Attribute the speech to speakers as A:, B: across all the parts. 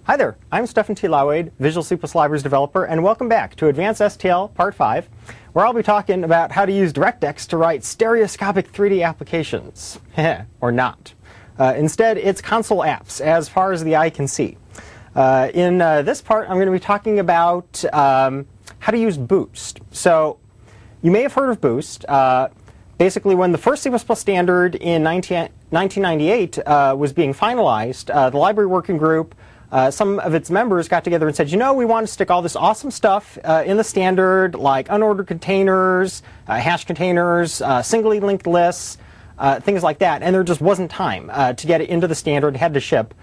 A: Hi there, I'm Stefan T. Lauade, Visual C++ Libraries developer, and welcome back to Advanced STL Part 5, where I'll be talking about how to use DirectX to write stereoscopic 3D applications. Or not. Instead, it's console apps, as far as the eye can see. In this part, I'm going to be talking about how to use Boost. So, you may have heard of Boost. Basically, when the first C++ standard in 1998 was being finalized, the library working group, some of its members got together and said, you know, we want to stick all this awesome stuff in the standard, like unordered containers, hash containers, singly linked lists, things like that. And there just wasn't time to get it into the standard. It had to ship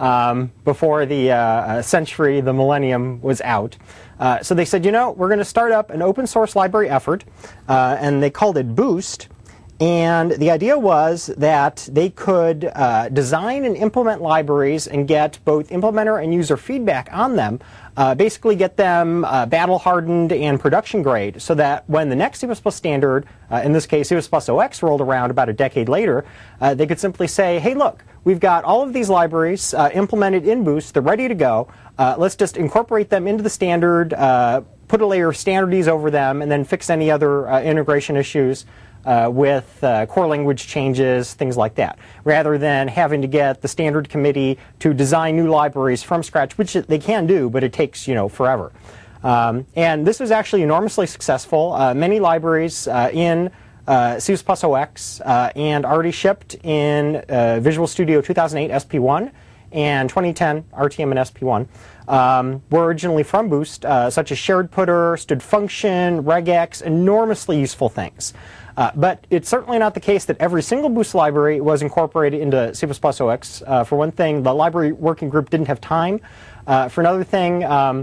A: before the century, the millennium, was out. So they said, you know, we're going to start up an open source library effort, and they called it Boost. And the idea was that they could design and implement libraries and get both implementer and user feedback on them, basically get them battle-hardened and production-grade, so that when the next C++ standard, in this case C++OX, rolled around about a decade later, they could simply say, hey, look, we've got all of these libraries implemented in Boost. They're ready to go. Let's just incorporate them into the standard, put a layer of standards over them, and then fix any other integration issues with core language changes, things like that, rather than having to get the standard committee to design new libraries from scratch, which they can do, but it takes, you know, forever. And this was actually enormously successful. Many libraries in C++OX and already shipped in Visual Studio 2008 SP1 and 2010 RTM and SP1 were originally from Boost, such as shared putter, stood function, regex, enormously useful things. But it's certainly not the case that every single Boost library was incorporated into C++OX. For one thing, the library working group didn't have time. For another thing,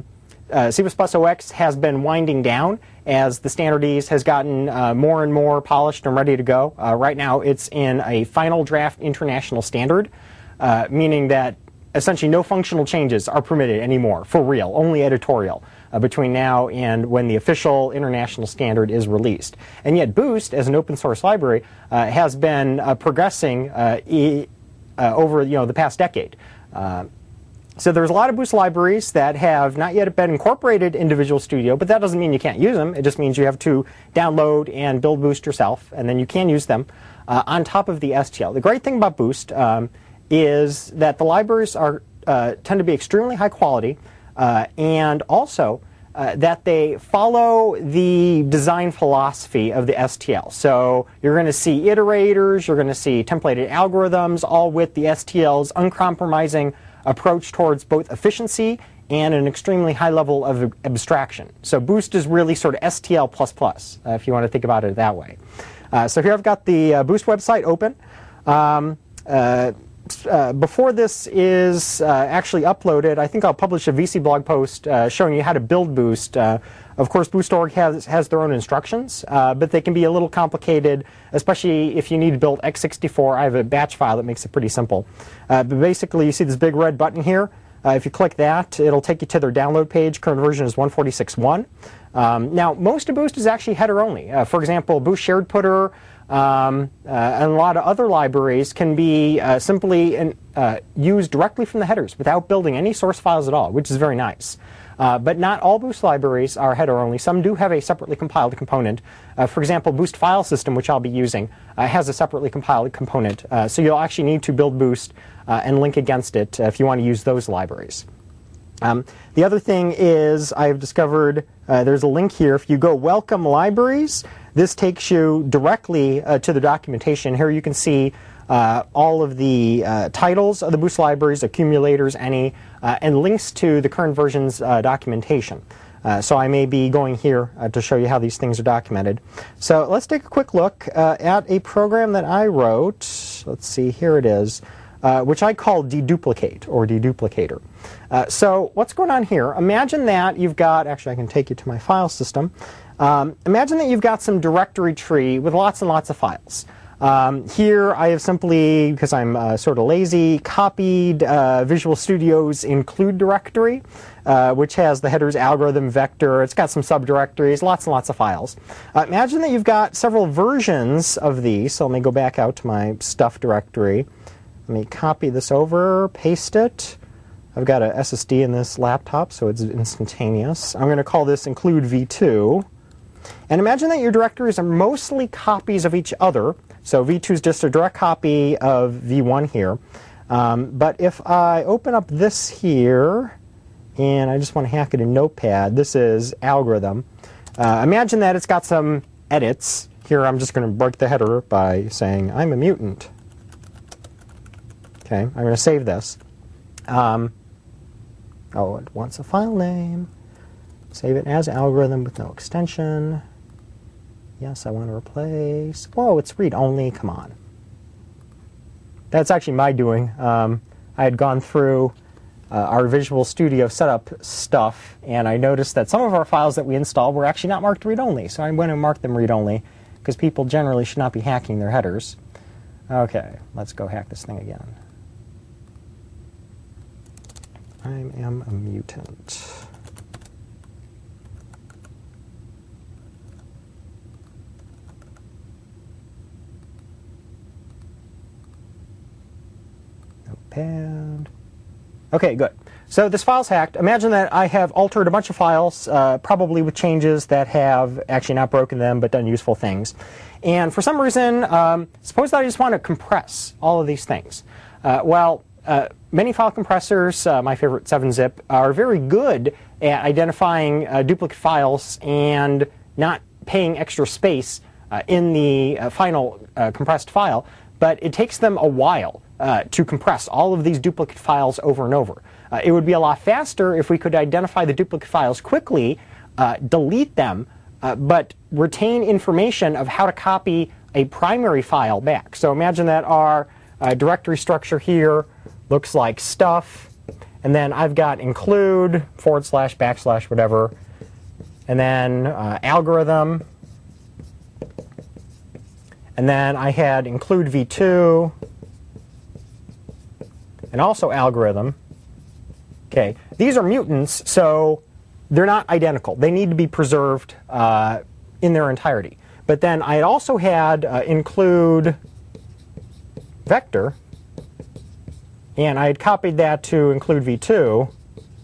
A: C++OX has been winding down as the standards has gotten more and more polished and ready to go. Right now, it's in a final draft international standard, meaning that essentially no functional changes are permitted anymore, for real, only editorial, between now and when the official international standard is released. And yet Boost, as an open source library, has been progressing over the past decade. So there's a lot of Boost libraries that have not yet been incorporated into Visual Studio, but that doesn't mean you can't use them. It just means you have to download and build Boost yourself, and then you can use them on top of the STL. The great thing about Boost is that the libraries tend to be extremely high quality, and also that they follow the design philosophy of the STL. So you're going to see iterators, you're going to see templated algorithms, all with the STL's uncompromising approach towards both efficiency and an extremely high level of abstraction. So Boost is really sort of STL++, if you want to think about it that way. So here I've got the Boost website open. Before this is actually uploaded, I think I'll publish a VC blog post showing you how to build Boost. Of course, Boost.org has their own instructions, but they can be a little complicated, especially if you need to build x64. I have a batch file that makes it pretty simple. But basically, you see this big red button here. If you click that, it'll take you to their download page. Current version is 146.1. Now, most of Boost is actually header only. For example, Boost Shared Putter, and a lot of other libraries can be simply used directly from the headers without building any source files at all, which is very nice. But not all Boost libraries are header only. Some do have a separately compiled component. For example, Boost File System, which I'll be using, has a separately compiled component. So you'll actually need to build Boost and link against it if you want to use those libraries. The other thing is I've discovered there's a link here. If you go Welcome Libraries, this takes you directly to the documentation. Here you can see all of the titles of the Boost libraries, accumulators, any, and links to the current version's documentation. So I may be going here to show you how these things are documented. So let's take a quick look at a program that I wrote. Let's see, here it is, which I call deduplicate, or deduplicator. So what's going on here? Imagine that you've got, actually I can take you to my file system. Imagine that you've got some directory tree with lots and lots of files. Here I have simply, because I'm sort of lazy, copied Visual Studio's include directory, which has the headers algorithm vector. It's got some subdirectories, lots and lots of files. Imagine that you've got several versions of these. So let me go back out to my stuff directory. Let me copy this over, paste it. I've got a SSD in this laptop, so it's instantaneous. I'm going to call this include v2. And imagine that your directories are mostly copies of each other. So v2 is just a direct copy of v1 here. But if I open up this here, and I just want to hack it in Notepad, this is algorithm. Imagine that it's got some edits. Here I'm just going to break the header by saying I'm a mutant. Okay, I'm going to save this. Oh, it wants a file name. Save it as algorithm with no extension. Yes, I want to replace. Whoa, it's read-only. Come on. That's actually my doing. I had gone through our Visual Studio setup stuff, and I noticed that some of our files that we installed were actually not marked read-only. So I went and marked them read-only, because people generally should not be hacking their headers. Okay, let's go hack this thing again. I am a mutant. Notepad. Okay, good. So this file's hacked. Imagine that I have altered a bunch of files, probably with changes that have actually not broken them but done useful things. And for some reason, suppose that I just want to compress all of these things. Many file compressors, my favorite 7-zip, are very good at identifying duplicate files and not paying extra space in the final compressed file, but it takes them a while to compress all of these duplicate files over and over. It would be a lot faster if we could identify the duplicate files quickly, delete them, but retain information of how to copy a primary file back. So imagine that our directory structure here looks like stuff, and then I've got include, / / whatever, and then algorithm, and then I had include v2, and also algorithm. Okay, these are mutants, so they're not identical. They need to be preserved in their entirety. But then I also had include vector, and I had copied that to include v2.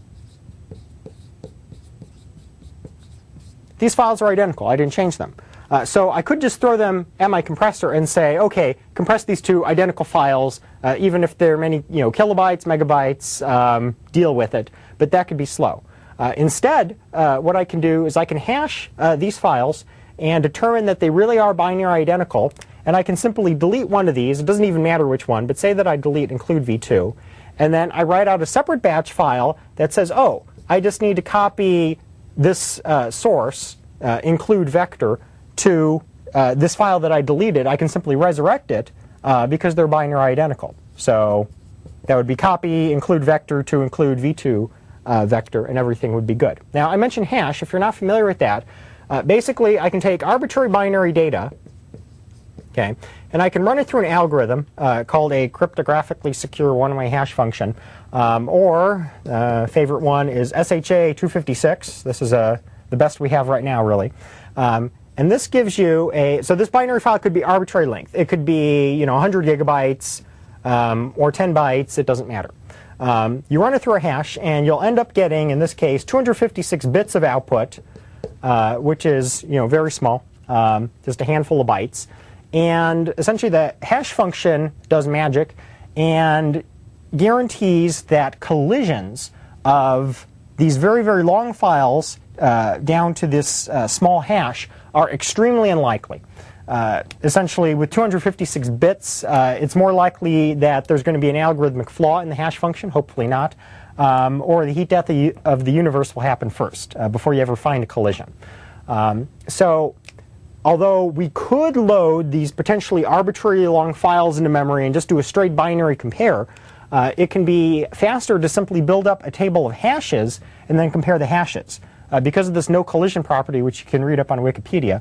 A: These files are identical. I didn't change them. So I could just throw them at my compressor and say, okay, compress these two identical files, even if they're many kilobytes, megabytes, deal with it. But that could be slow. Instead, what I can do is I can hash these files and determine that they really are binary identical. And I can simply delete one of these. It doesn't even matter which one, but say that I delete include v2. And then I write out a separate batch file that says, oh, I just need to copy this source, include vector, to this file that I deleted. I can simply resurrect it because they're binary identical. So that would be copy include vector to include v2 vector, and everything would be good. Now, I mentioned hash. If you're not familiar with that, basically I can take arbitrary binary data, okay, and I can run it through an algorithm called a cryptographically secure one-way hash function, or favorite one is SHA-256. This is the best we have right now, really. And this gives you so this binary file could be arbitrary length. It could be 100 gigabytes or 10 bytes. It doesn't matter. You run it through a hash, and you'll end up getting, in this case, 256 bits of output, which is very small, just a handful of bytes. And essentially, the hash function does magic and guarantees that collisions of these very, very long files down to this small hash are extremely unlikely. Essentially, with 256 bits, it's more likely that there's going to be an algorithmic flaw in the hash function, hopefully not, or the heat death of the universe will happen first before you ever find a collision. So although we could load these potentially arbitrarily long files into memory and just do a straight binary compare, it can be faster to simply build up a table of hashes and then compare the hashes. Because of this no collision property, which you can read up on Wikipedia,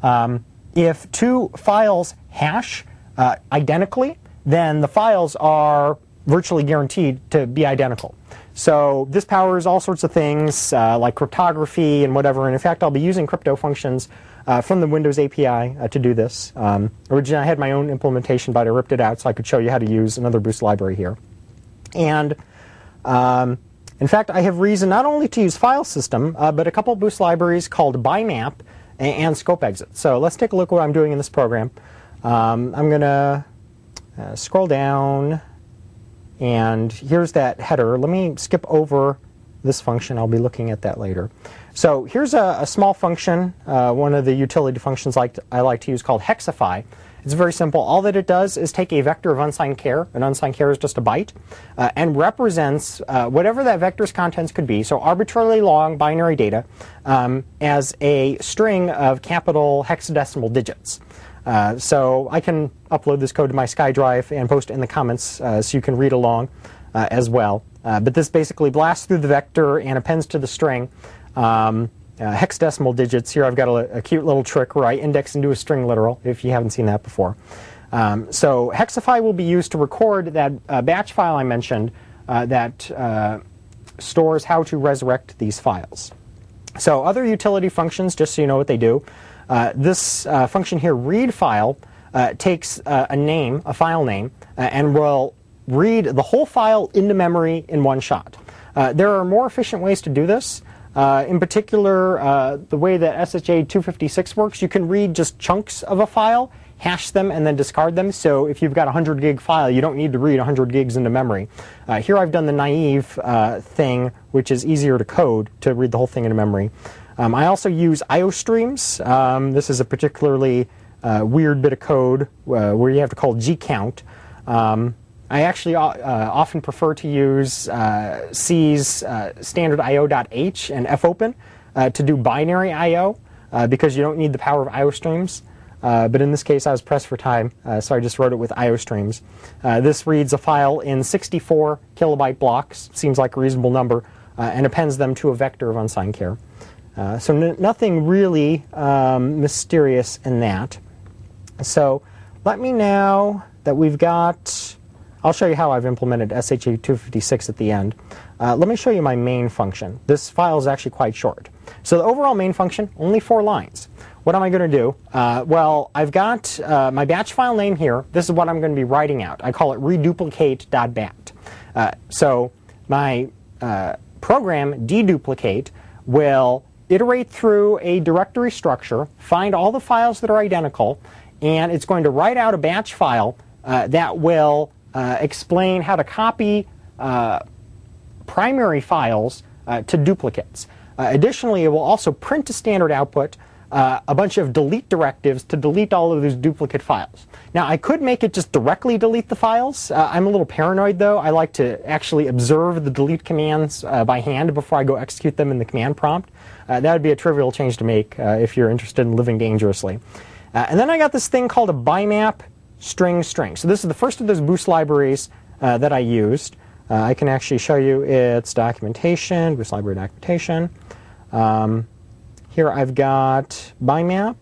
A: if two files hash identically, then the files are virtually guaranteed to be identical. So this powers all sorts of things like cryptography and whatever. And in fact, I'll be using crypto functions from the Windows API to do this. Originally, I had my own implementation, but I ripped it out so I could show you how to use another Boost library here. And In fact, I have reason not only to use file system, but a couple of Boost libraries called BIMAP and Scope Exit. So let's take a look at what I'm doing in this program. I'm going to scroll down, and here's that header. Let me skip over this function. I'll be looking at that later. So here's a small function, one of the utility functions I like to use, called hexify. It's very simple. All that it does is take a vector of unsigned char, and unsigned char is just a byte, and represents whatever that vector's contents could be, so arbitrarily long binary data, as a string of capital hexadecimal digits. So I can upload this code to my SkyDrive and post it in the comments so you can read along as well. But this basically blasts through the vector and appends to the string hexadecimal digits. Here I've got a cute little trick where I index into a string literal, if you haven't seen that before. So hexify will be used to record that batch file I mentioned that stores how to resurrect these files. So other utility functions, just so you know what they do, this function here, read file, takes a name, a file name, and will read the whole file into memory in one shot. There are more efficient ways to do this. In particular, the way that SHA-256 works, you can read just chunks of a file, hash them, and then discard them. So if you've got a 100 gig file, you don't need to read 100 gigs into memory. Here I've done the naive thing, which is easier to code to read the whole thing into memory. I also use IO streams. This is a particularly weird bit of code where you have to call gcount. I actually often prefer to use C's standard IO.h and fopen to do binary IO because you don't need the power of IO streams. But in this case, I was pressed for time, so I just wrote it with IO streams. This reads a file in 64 kilobyte blocks, seems like a reasonable number, and appends them to a vector of unsigned char. So nothing really mysterious in that. So let me now that we've got... I'll show you how I've implemented SHA-256 at the end. Let me show you my main function. This file is actually quite short. So the overall main function, only 4 lines. What am I going to do? Well, I've got my batch file name here. This is what I'm going to be writing out. I call it reduplicate.bat. So my program, deduplicate, will iterate through a directory structure, find all the files that are identical, and it's going to write out a batch file that will explain how to copy primary files to duplicates. Additionally, it will also print a standard output, a bunch of delete directives to delete all of those duplicate files. Now, I could make it just directly delete the files. I'm a little paranoid, though. I like to actually observe the delete commands by hand before I go execute them in the command prompt. That would be a trivial change to make if you're interested in living dangerously. And then I got this thing called a BIMAP string. So this is the first of those Boost libraries that I used. I can actually show you its documentation, Boost library documentation. Here I've got BIMAP,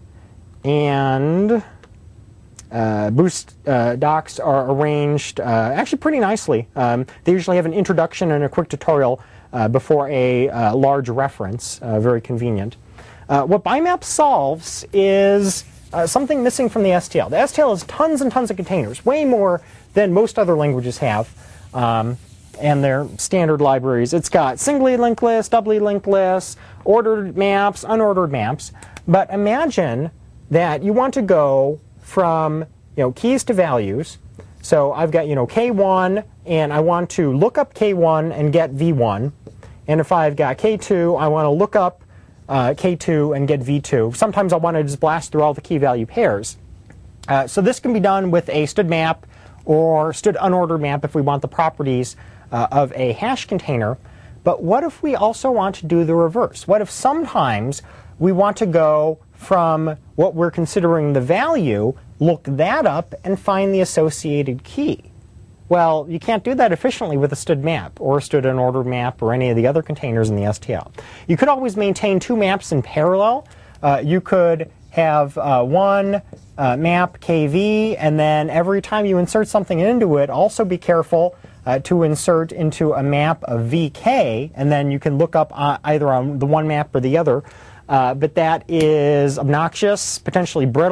A: and Boost docs are arranged actually pretty nicely. They usually have an introduction and a quick tutorial before a large reference, very convenient. What BIMAP solves is something missing from the STL. The STL has tons and tons of containers, way more than most other languages have, and they're standard libraries. It's got singly linked lists, doubly linked lists, ordered maps, unordered maps. But imagine that you want to go from keys to values. So I've got K1, and I want to look up K1 and get V1. And if I've got K2, I want to look up K2 and get V2. Sometimes I want to just blast through all the key value pairs. So this can be done with a std map or std unordered map if we want the properties of a hash container. But what if we also want to do the reverse? What if sometimes we want to go from what we're considering the value, look that up, and find the associated key? Well, you can't do that efficiently with a std map or a std unordered map or any of the other containers in the STL. You could always maintain 2 maps in parallel. You could have one map KV, and then every time you insert something into it, also be careful to insert into a map of VK, and then you can look up either on the one map or the other. But that is obnoxious, potentially brittle,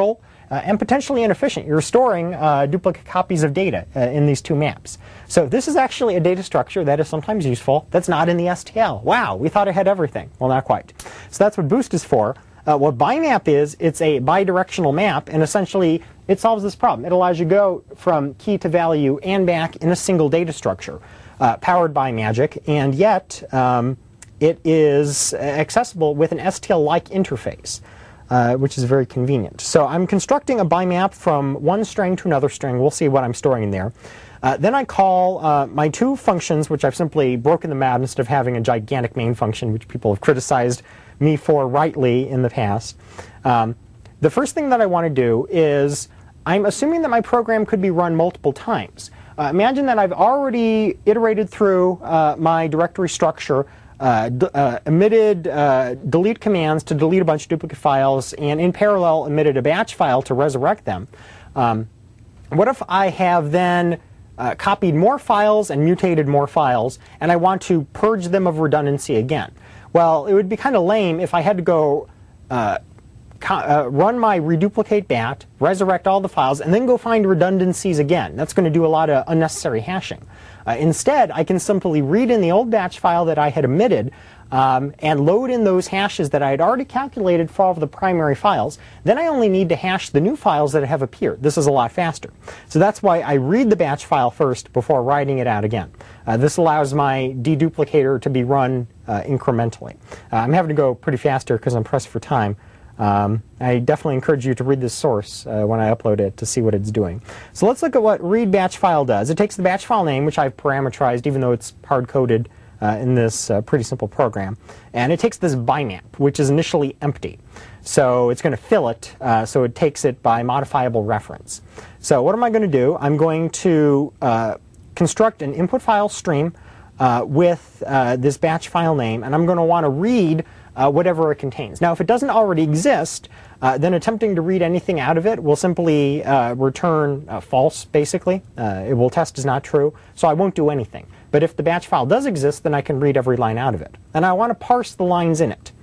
A: and potentially inefficient. You're storing duplicate copies of data in these two maps. So this is actually a data structure that is sometimes useful that's not in the STL. Wow, we thought it had everything. Well, not quite. So that's what Boost is for. What BIMAP is, it's a bidirectional map, and essentially it solves this problem. It allows you to go from key to value and back in a single data structure, powered by Magic, and yet it is accessible with an STL-like interface, which is very convenient. So I'm constructing a BIMAP from one string to another string. We'll see what I'm storing in there. Then I call my two functions, which I've simply broken them out instead of having a gigantic main function, which people have criticized me for rightly in the past. The first thing that I want to do is I'm assuming that my program could be run multiple times. Imagine that I've already iterated through my directory structure, emitted delete commands to delete a bunch of duplicate files, and in parallel emitted a batch file to resurrect them. What if I have then copied more files and mutated more files, and I want to purge them of redundancy again? Well, it would be kind of lame if I had to go run my reduplicate bat, resurrect all the files, and then go find redundancies again. That's going to do a lot of unnecessary hashing. Instead, I can simply read in the old batch file that I had emitted and load in those hashes that I had already calculated for all of the primary files. Then I only need to hash the new files that have appeared. This is a lot faster. So that's why I read the batch file first before writing it out again. This allows my deduplicator to be run incrementally. I'm having to go pretty faster because I'm pressed for time. I definitely encourage you to read this source when I upload it to see what it's doing. So let's look at what read batch file does. It takes the batch file name, which I've parameterized even though it's hard-coded in this pretty simple program, and it takes this BIMAP, which is initially empty. So it's going to fill it, so it takes it by modifiable reference. So what am I going to do? I'm going to construct an input file stream with this batch file name, and I'm going to want to read whatever it contains. Now, if it doesn't already exist, then attempting to read anything out of it will simply return false, basically. It will test as not true, so I won't do anything. But if the batch file does exist, then I can read every line out of it. And I want to parse the lines in it.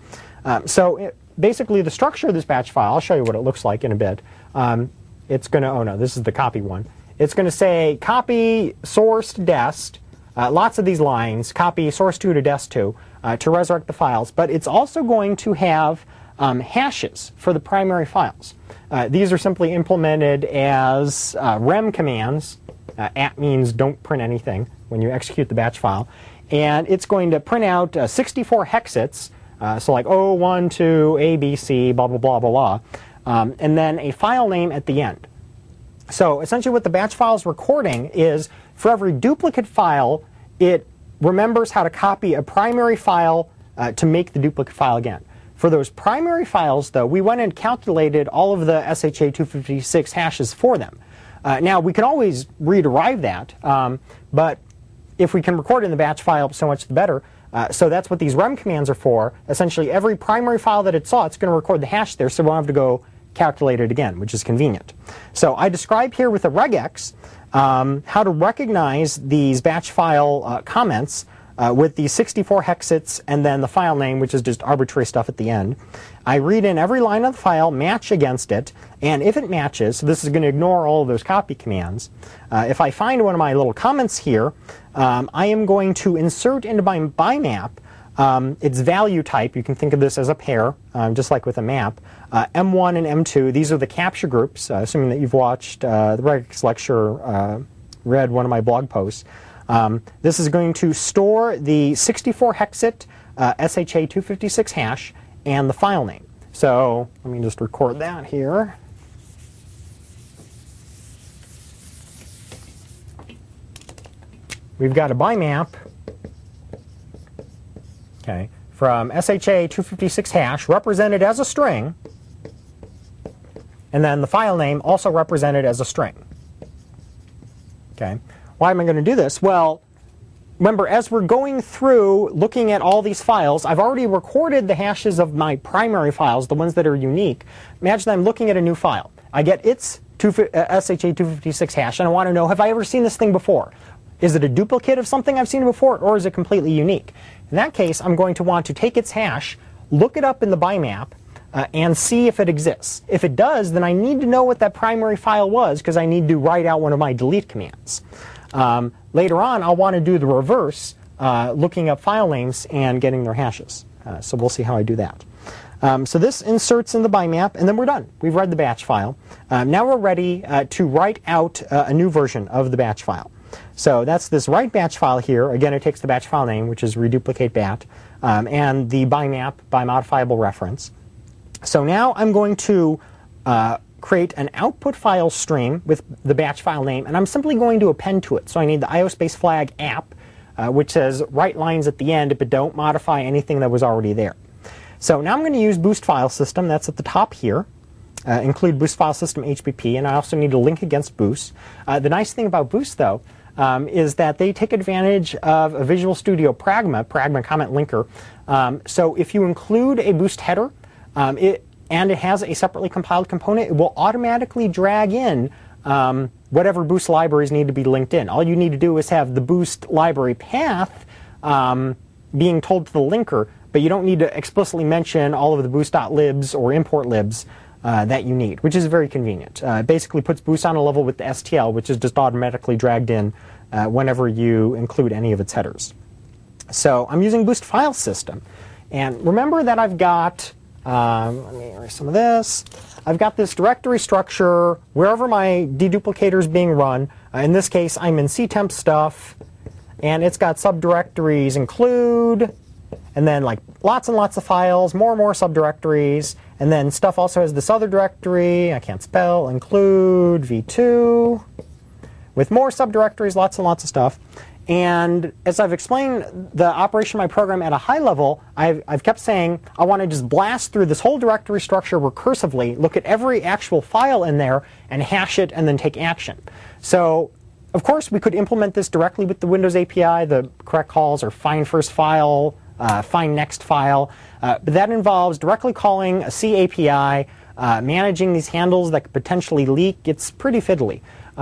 A: Basically, the structure of this batch file, I'll show you what it looks like in a bit. It's going to, oh no, this is the copy one. It's going to say copy source to dest, lots of these lines, copy source 2 to dest 2 to resurrect the files. But it's also going to have hashes for the primary files. These are simply implemented as rem commands. At means don't print anything when you execute the batch file. And it's going to print out 64 hexets, so like 0, 1, 2, A, B, C, blah, blah, blah, blah, blah, and then a file name at the end. So essentially what the batch file is recording is for every duplicate file, it remembers how to copy a primary file to make the duplicate file again. For those primary files, though, we went and calculated all of the SHA-256 hashes for them. Now, we can always rederive that, but if we can record in the batch file, so much the better. So that's what these rem commands are for. Essentially, every primary file that it saw, it's going to record the hash there, so we won't have to go calculate it again, which is convenient. So I describe here with a regex how to recognize these batch file comments with the 64 hexets and then the file name, which is just arbitrary stuff at the end. I read in every line of the file, match against it, and if it matches, so this is going to ignore all of those copy commands, if I find one of my little comments here, I am going to insert into my BIMAP its value type. You can think of this as a pair, just like with a map. M1 and M2, these are the capture groups, assuming that you've watched the regex lecture, read one of my blog posts. This is going to store the 64 hexet SHA-256 hash and the file name. So let me just record that here. We've got a BIMAP, okay, from SHA-256 hash represented as a string, and then the file name also represented as a string. Okay. Why am I going to do this? Well, remember, as we're going through looking at all these files, I've already recorded the hashes of my primary files, the ones that are unique. Imagine I'm looking at a new file. I get its SHA-256 hash, and I want to know, have I ever seen this thing before? Is it a duplicate of something I've seen before, or is it completely unique? In that case, I'm going to want to take its hash, look it up in the BIMAP, and see if it exists. If it does, then I need to know what that primary file was because I need to write out one of my delete commands. Later on, I'll want to do the reverse, looking up file names and getting their hashes. So we'll see how I do that. So this inserts in the bimap, and then we're done. We've read the batch file. Now we're ready to write out a new version of the batch file. So that's this write batch file here. Again, it takes the batch file name, which is reduplicate bat, and the bimap by modifiable reference. So now I'm going to create an output file stream with the batch file name, and I'm simply going to append to it. So I need the IOSpace flag app, which says write lines at the end, but don't modify anything that was already there. So now I'm going to use Boost File System. That's at the top here. Include Boost File System HBP, and I also need to link against Boost. The nice thing about Boost, though, is that they take advantage of a Visual Studio Pragma comment linker. So if you include a Boost header, and it has a separately compiled component, it will automatically drag in whatever Boost libraries need to be linked in. All you need to do is have the Boost library path being told to the linker, but you don't need to explicitly mention all of the boost.libs or import libs that you need, which is very convenient. It basically puts Boost on a level with the STL, which is just automatically dragged in whenever you include any of its headers. So I'm using Boost File System. And remember that I've got, let me erase some of this. I've got this directory structure wherever my deduplicator is being run. In this case, I'm in ctemp stuff, and it's got subdirectories include, and then like lots and lots of files, more and more subdirectories, and then stuff also has this other directory, I can't spell, include v2, with more subdirectories, lots and lots of stuff. And as I've explained the operation of my program at a high level, I've kept saying I want to just blast through this whole directory structure recursively, look at every actual file in there, and hash it, and then take action. So, of course, we could implement this directly with the Windows API. The correct calls are find first file, find next file. But that involves directly calling a C API, managing these handles that could potentially leak. It's pretty fiddly.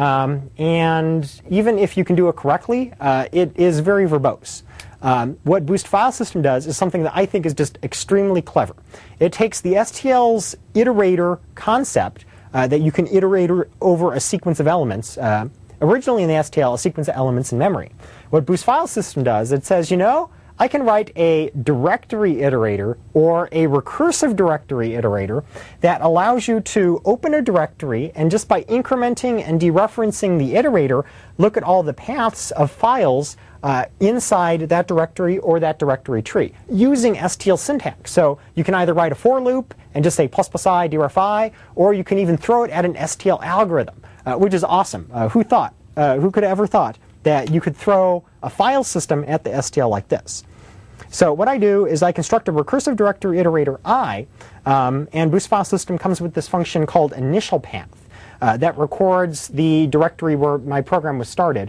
A: And even if you can do it correctly, it is very verbose. What Boost File System does is something that I think is just extremely clever. It takes the STL's iterator concept that you can iterate over a sequence of elements. Originally in the STL, a sequence of elements in memory. What Boost File System does, it says, you know, I can write a directory iterator or a recursive directory iterator that allows you to open a directory and just by incrementing and dereferencing the iterator, look at all the paths of files inside that directory or that directory tree using STL syntax. So you can either write a for loop and just say ++i deref I, or you can even throw it at an STL algorithm, which is awesome. Who could have ever thought that you could throw a file system at the STL like this? So what I do is I construct a recursive directory iterator I, and Boost File System comes with this function called initial path that records the directory where my program was started.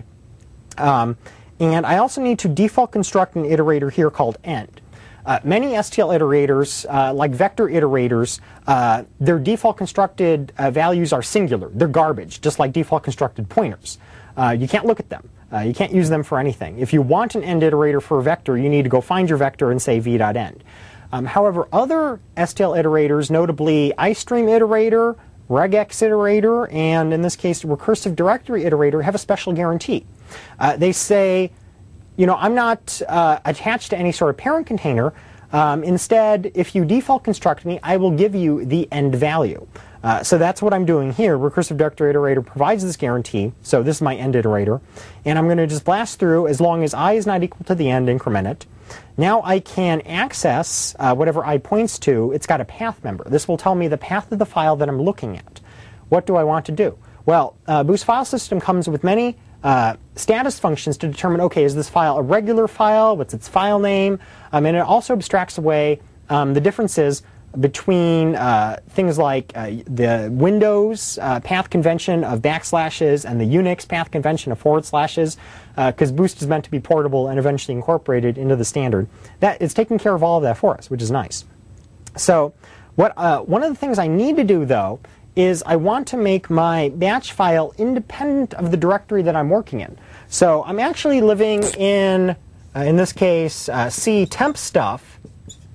A: And I also need to default construct an iterator here called end. Many STL iterators, like vector iterators, their default constructed values are singular. They're garbage, just like default constructed pointers. You can't look at them. You can't use them for anything. If you want an end iterator for a vector, you need to go find your vector and say v.end. However, other STL iterators, notably iStream iterator, regex iterator, and in this case, recursive directory iterator, have a special guarantee. They say, you know, I'm not attached to any sort of parent container. Instead, if you default construct me, I will give you the end value. So that's what I'm doing here. Recursive directory iterator provides this guarantee. So this is my end iterator. And I'm going to just blast through as long as I is not equal to the end, increment it. Now I can access whatever I points to. It's got a path member. This will tell me the path of the file that I'm looking at. What do I want to do? Well, Boost File System comes with many status functions to determine, okay, is this file a regular file? What's its file name? And it also abstracts away the differences between things like the Windows path convention of backslashes and the Unix path convention of forward slashes, because Boost is meant to be portable and eventually incorporated into the standard. That is taking care of all of that for us, which is nice. So one of the things I need to do, though, is I want to make my batch file independent of the directory that I'm working in. So I'm actually living in this case, C temp stuff,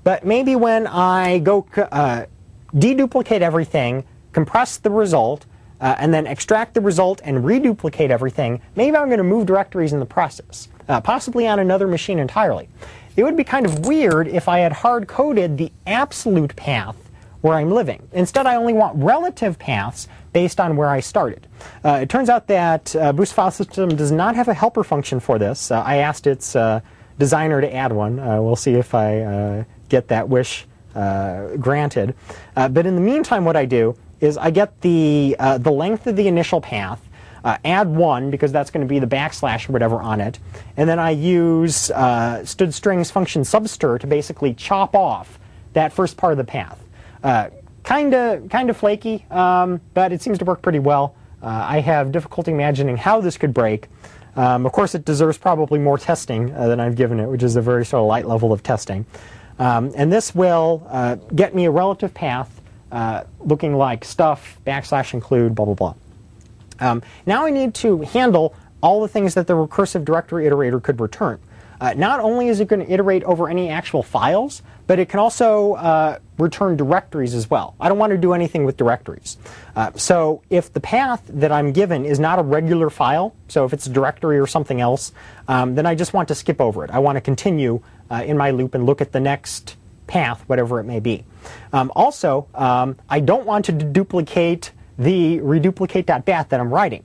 A: But maybe when I go deduplicate everything, compress the result, and then extract the result and reduplicate everything, maybe I'm going to move directories in the process, possibly on another machine entirely. It would be kind of weird if I had hard-coded the absolute path where I'm living. Instead, I only want relative paths based on where I started. It turns out that Boost File System does not have a helper function for this. I asked its designer to add one. We'll see if I get that wish granted. But in the meantime, what I do is I get the length of the initial path, add 1 because that's going to be the backslash or whatever on it, and then I use std_strings function substr to basically chop off that first part of the path. Kind of flaky, but it seems to work pretty well. I have difficulty imagining how this could break. Of course, it deserves probably more testing than I've given it, which is a very sort of light level of testing. And this will get me a relative path looking like stuff, \include, blah, blah, blah. Now I need to handle all the things that the recursive directory iterator could return. Not only is it going to iterate over any actual files, but it can also return directories as well. I don't want to do anything with directories. So if the path that I'm given is not a regular file, so if it's a directory or something else, then I just want to skip over it. I want to continue in my loop and look at the next path, whatever it may be. Also, I don't want to duplicate the reduplicate.bat that I'm writing.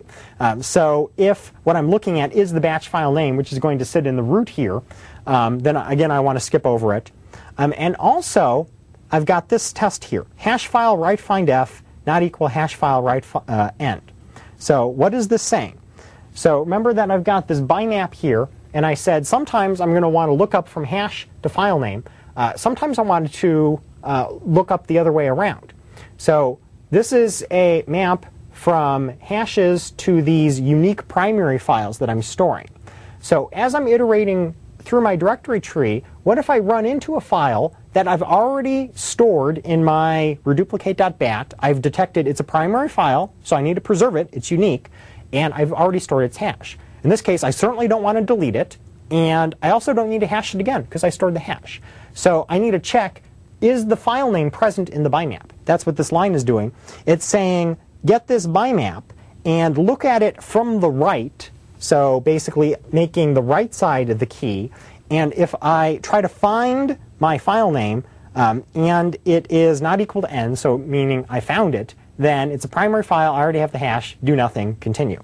A: So if what I'm looking at is the batch file name, which is going to sit in the root here, then again I want to skip over it. And also, I've got this test here, hash file write find f not equal hash file write end. So what is this saying? So remember that I've got this bimap here, and I said sometimes I'm going to want to look up from hash to file name. Sometimes I wanted to look up the other way around. So this is a map from hashes to these unique primary files that I'm storing. So as I'm iterating through my directory tree, what if I run into a file that I've already stored in my reduplicate.bat? I've detected it's a primary file, so I need to preserve it, it's unique, and I've already stored its hash. In this case, I certainly don't want to delete it, and I also don't need to hash it again because I stored the hash. So I need to check, is the file name present in the bimap? That's what this line is doing. It's saying, get this bimap and look at it from the right, so basically making the right side of the key, and if I try to find my file name and it is not equal to n, so meaning I found it, then it's a primary file, I already have the hash, do nothing, continue.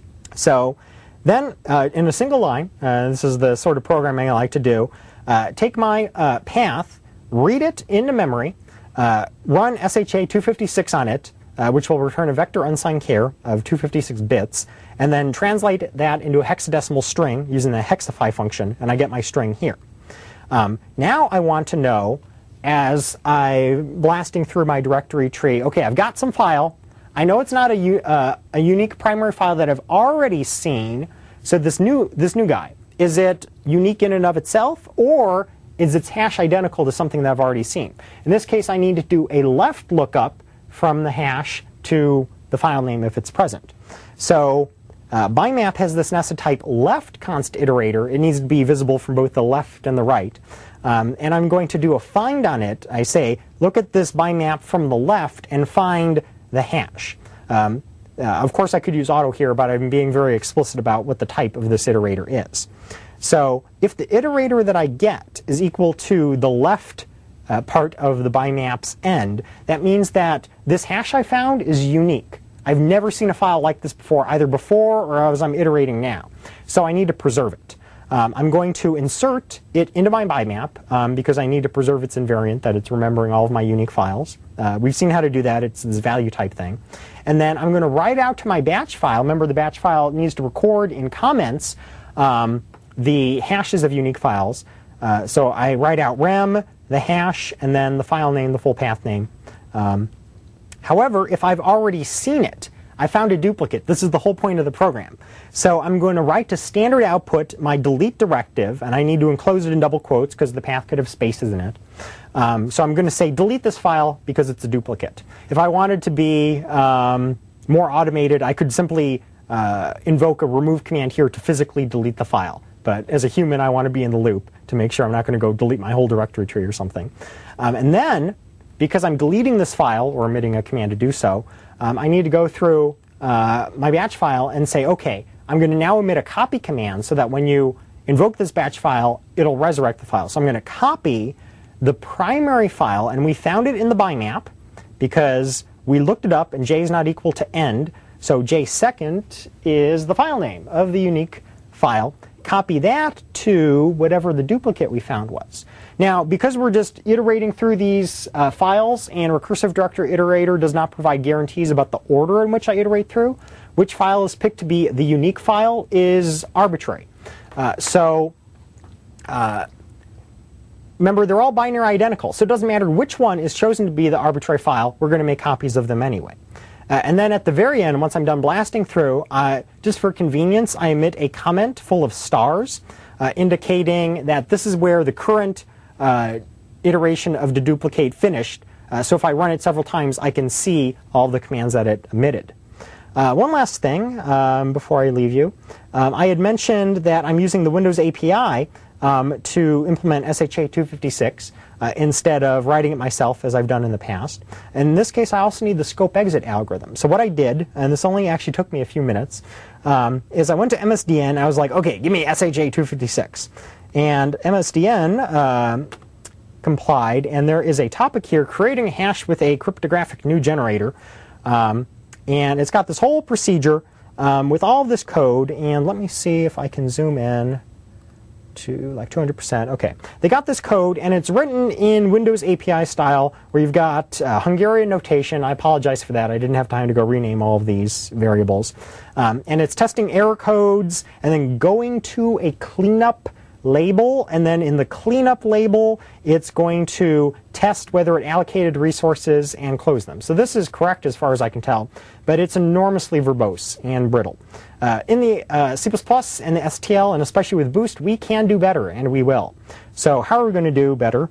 A: So then in a single line, this is the sort of programming I like to do, take my path, read it into memory, run SHA-256 on it, which will return a vector unsigned char of 256 bits, and then translate that into a hexadecimal string using the hexify function, and I get my string here. Now I want to know, as I'm blasting through my directory tree, okay, I've got some file. I know it's not a unique primary file that I've already seen, so this new guy, is it unique in and of itself, or is its hash identical to something that I've already seen? In this case, I need to do a left lookup from the hash to the file name if it's present. So bimap has this nested type left const iterator. It needs to be visible from both the left and the right. And I'm going to do a find on it. I say, look at this bimap from the left and find the hash. Of course, I could use auto here, but I'm being very explicit about what the type of this iterator is. So if the iterator that I get is equal to the left part of the bimap's end, that means that this hash I found is unique. I've never seen a file like this before, either before or as I'm iterating now. So I need to preserve it. I'm going to insert it into my bimap because I need to preserve its invariant, that it's remembering all of my unique files. We've seen how to do that. It's this value type thing. And then I'm going to write out to my batch file. Remember, the batch file needs to record in comments the hashes of unique files. So I write out rem, the hash, and then the file name, the full path name. However, if I've already seen it, I found a duplicate. This is the whole point of the program. So I'm going to write to standard output my delete directive, and I need to enclose it in double quotes because the path could have spaces in it. So I'm going to say delete this file because it's a duplicate. If I wanted to be more automated, I could simply invoke a remove command here to physically delete the file. but as a human, I want to be in the loop to make sure I'm not going to go delete my whole directory tree or something. And then, because I'm deleting this file or emitting a command to do so, I need to go through my batch file and say, okay, I'm going to now emit a copy command so that when you invoke this batch file, it'll resurrect the file. So I'm going to copy the primary file, and we found it in the bimap because we looked it up and j is not equal to end. So j second is the file name of the unique file. Copy that to whatever the duplicate we found was. Now, because we're just iterating through these files, and Recursive Directory Iterator does not provide guarantees about the order in which I iterate through, which file is picked to be the unique file is arbitrary. Remember, they're all binary identical, so it doesn't matter which one is chosen to be the arbitrary file, we're going to make copies of them anyway. And then at the very end, once I'm done blasting through, just for convenience, I emit a comment full of stars, indicating that this is where the current iteration of deduplicate finished. So if I run it several times, I can see all the commands that it emitted. One last thing before I leave you. I had mentioned that I'm using the Windows API to implement SHA-256 instead of writing it myself as I've done in the past. And in this case, I also need the scope exit algorithm. So what I did, and this only actually took me a few minutes, is I went to MSDN. I was like, okay, give me SHA-256. And MSDN complied, and there is a topic here, creating a hash with a cryptographic new generator. And it's got this whole procedure with all of this code. And let me see if I can zoom in to like 200%. Okay, they got this code, and it's written in Windows API style, where you've got Hungarian notation. I apologize for that. I didn't have time to go rename all of these variables. And it's testing error codes, and then going to a cleanup label, and then in the cleanup label, it's going to test whether it allocated resources and close them. So this is correct as far as I can tell, but it's enormously verbose and brittle. In the C++ and the STL, and especially with Boost, we can do better, and we will. So how are we going to do better?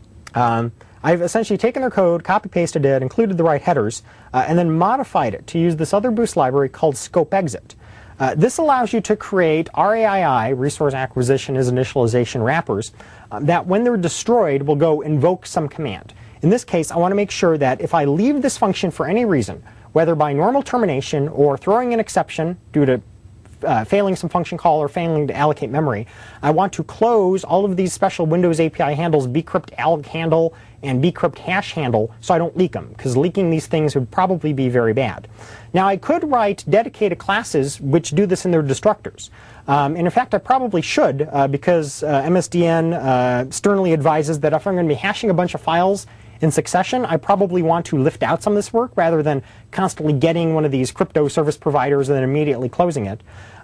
A: I've essentially taken their code, copy-pasted it, included the right headers, and then modified it to use this other Boost library called Scope Exit. This allows you to create RAII, resource acquisition as initialization wrappers, that when they're destroyed will go invoke some command. In this case, I want to make sure that if I leave this function for any reason, whether by normal termination or throwing an exception due to failing some function call or failing to allocate memory, I want to close all of these special Windows API handles, bcrypt alg handle and bcrypt hash handle, so I don't leak them, because leaking these things would probably be very bad. Now, I could write dedicated classes which do this in their destructors. And in fact, I probably should, because MSDN sternly advises that if I'm going to be hashing a bunch of files in succession, I probably want to lift out some of this work rather than constantly getting one of these crypto service providers and then immediately closing it.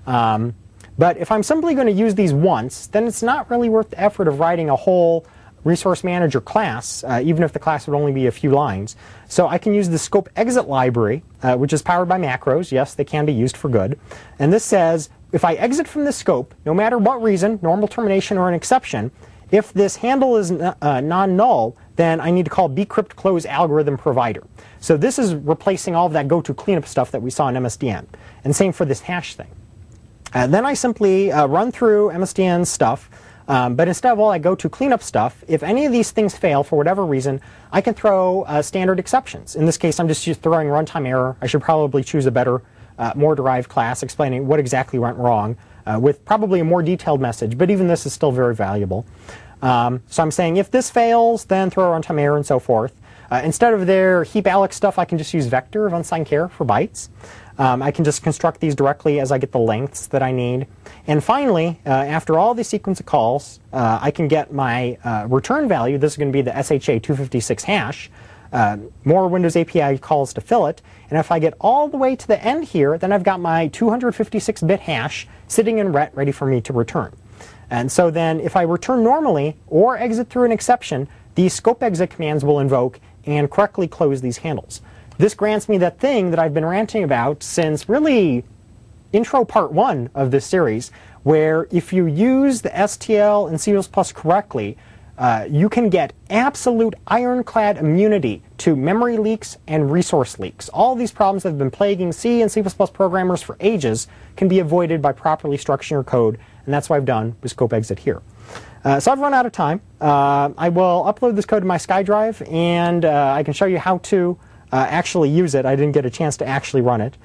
A: But if I'm simply going to use these once, then it's not really worth the effort of writing a whole resource manager class, even if the class would only be a few lines. So I can use the scope exit library, which is powered by macros. Yes, they can be used for good. And this says, if I exit from the scope, no matter what reason, normal termination or an exception, if this handle is non-null, then I need to call bcrypt close algorithm provider. So this is replacing all of that go-to cleanup stuff that we saw in MSDN. And same for this hash thing. Then I simply run through MSDN stuff, but instead of all that go-to cleanup stuff, if any of these things fail for whatever reason, I can throw standard exceptions. In this case, I'm just throwing runtime error. I should probably choose a better, more derived class explaining what exactly went wrong, with probably a more detailed message, but even this is still very valuable. So I'm saying if this fails, then throw a runtime error and so forth. Instead of their heap alloc stuff, I can just use vector of unsigned char for bytes. I can just construct these directly as I get the lengths that I need. And finally, after all the sequence of calls, I can get my return value. This is going to be the SHA-256 hash. More Windows API calls to fill it. And if I get all the way to the end here, then I've got my 256-bit hash sitting in ret ready for me to return. And so then if I return normally or exit through an exception, these scope exit commands will invoke and correctly close these handles. This grants me that thing that I've been ranting about since really intro part 1 of this series, where if you use the STL and C++ correctly, you can get absolute ironclad immunity to memory leaks and resource leaks. All these problems that have been plaguing C and C++ programmers for ages can be avoided by properly structuring your code and that's what I've done with scope exit here. So I've run out of time. I will upload this code to my SkyDrive, and I can show you how to actually use it. I didn't get a chance to actually run it.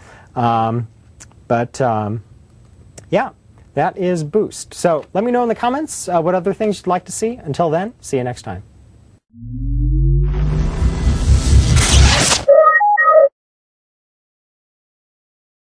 A: Yeah, that is Boost. So let me know in the comments what other things you'd like to see. Until then, see you next time.